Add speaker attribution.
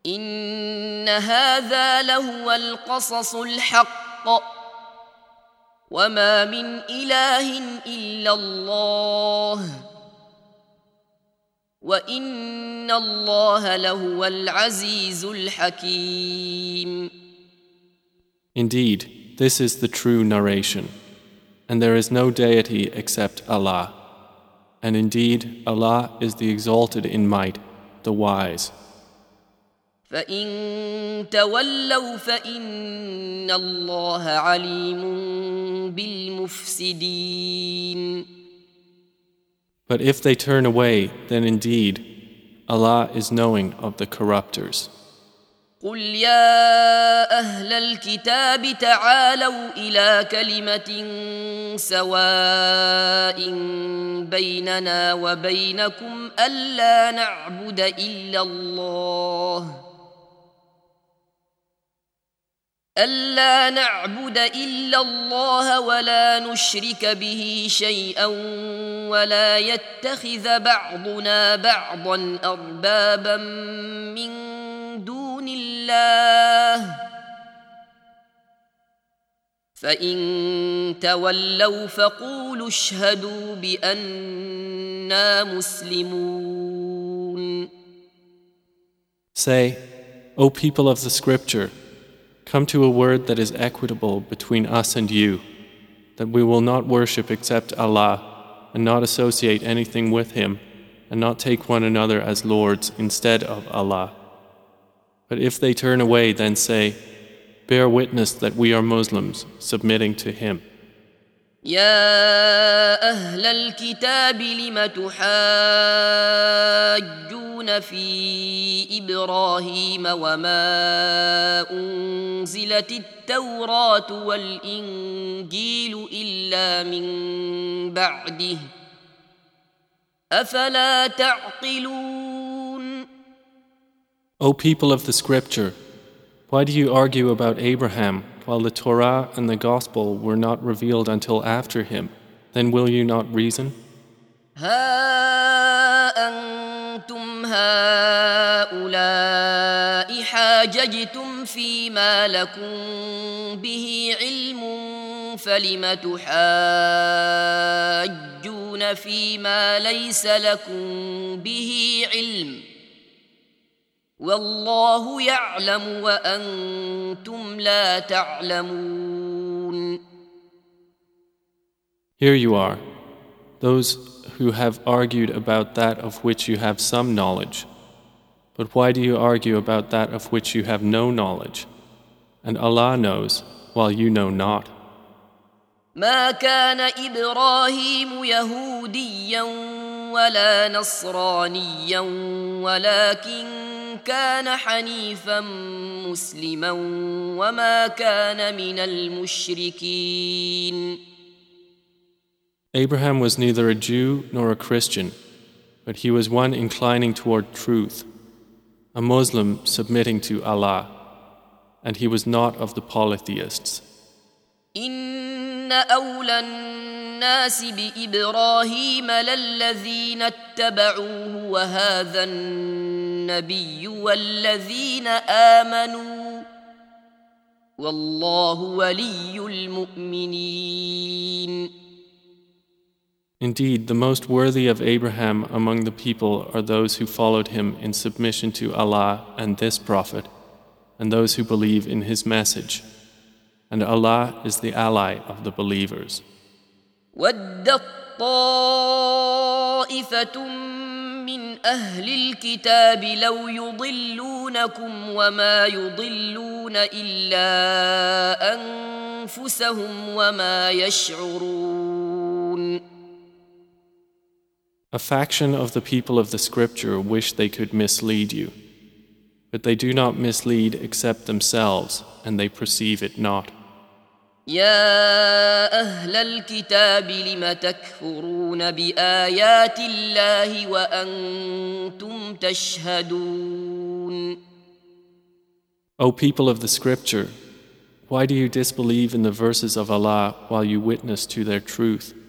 Speaker 1: إن هذا لهو القصص الحق وما من إله إلا الله وإن الله لهو العزيز الحكيم.
Speaker 2: Indeed, this is the true narration, and there is no deity except Allah. And indeed, Allah is the exalted in might, the wise.
Speaker 1: فإن تولوا فإن الله عليم بالمفسدين.
Speaker 2: But if they turn away, then indeed, Allah is knowing of the corruptors.
Speaker 1: قل يا أهل الكتاب تعالوا إلى كلمة سواء بيننا وبينكم ألا نعبد إلا الله ولا نشرك به شيئا ولا يتخذ بعضنا بعضا أربابا من دون الله فإن تولوا فقولوا اشهدوا بأننا مسلمون.
Speaker 2: Say, O people of the scripture, come to a word that is equitable between us and you, that we will not worship except Allah, and not associate anything with Him, and not take one another as lords instead of Allah. But if they turn away, then say, bear witness that we are Muslims, submitting to Him.
Speaker 1: يا أهل الكتاب لم تحاجون في إبراهيم وما أنزلت التوراة والإنجيل إلا من بعده أفلا تعقلون.
Speaker 2: O people of the scripture, why do you argue about Abraham while the Torah and the Gospel were not revealed until after him? Then will you not reason?
Speaker 1: ها أنتم هؤلاء حاججتم فيما لكم به علم فلم تحاجون فيما ليس لكم به علم والله يعلم وأنتم لا تعلمون.
Speaker 2: Here you are, those who have argued about that of which you have some knowledge. But why do you argue about that of which you have no knowledge? And Allah knows, while you know not.
Speaker 1: ما كان إبراهيم يهوديا ولا نصرانيا ولكن كان حنيفا مسلما وما كان من المشركين.
Speaker 2: Abraham was neither a Jew nor a Christian, but he was one inclining toward truth, a Muslim submitting to Allah, and he was not of the polytheists.
Speaker 1: إن أولى الناس بإبراهيم للذين اتبعوه وهذا النبي والذين آمنوا والله ولي المؤمنين.
Speaker 2: Indeed, the most worthy of Abraham among the people are those who followed him in submission to Allah and this Prophet, and those who believe in his message. And Allah is the ally of the believers.
Speaker 1: وَدَّت طَّائِفَةٌ مِّنْ أَهْلِ الْكِتَابِ لَوْ يُضِلُّونَكُمْ وَمَا يُضِلُّونَ إِلَّا أَنفُسَهُمْ وَمَا يَشْعُرُونَ.
Speaker 2: A faction of the people of the scripture wish they could mislead you, but they do not mislead except themselves, and they perceive it not.
Speaker 1: يا أهل الكتاب لم تكفرون بآيات الله وأنتم تشهدون.
Speaker 2: O people of the scripture, why do you disbelieve in the verses of Allah while you witness to their truth?